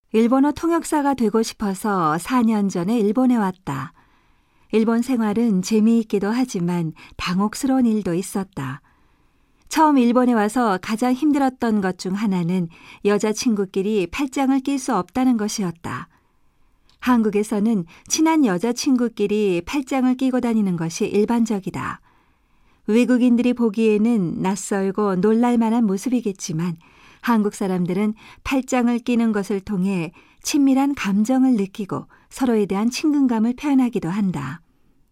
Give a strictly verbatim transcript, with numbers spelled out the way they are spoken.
일본어 통역사가 되고 싶어서 사 년 전에 일본에 왔다. 일본 생활은 재미있기도 하지만 당혹스러운 일도 있었다. 처음 일본에 와서 가장 힘들었던 것 중 하나는 여자친구끼리 팔짱을 낄 수 없다는 것이었다. 한국에서는 친한 여자친구끼리 팔짱을 끼고 다니는 것이 일반적이다. 외국인들이 보기에는 낯설고 놀랄만한 모습이겠지만 한국 사람들은 팔짱을 끼는 것을 통해 친밀한 감정을 느끼고 서로에 대한 친근감을 표현하기도 한다.